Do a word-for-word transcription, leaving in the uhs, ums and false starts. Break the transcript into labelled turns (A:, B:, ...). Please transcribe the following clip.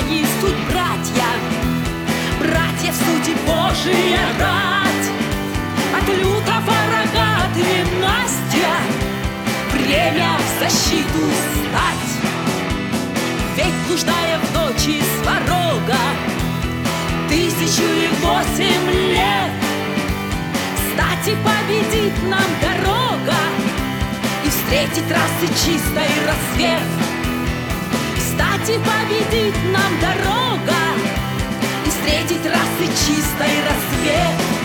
A: они суть братья, братья в сути Божия рать. От лютого врага ты, Настя, время в защиту стать. Ведь блуждая в ночи сварога тысячу и восемь лет, кстати, победит нам дорога и встретить расы чистой рассвет. Кстати, победит нам дорога и встретить расы чистой рассвет.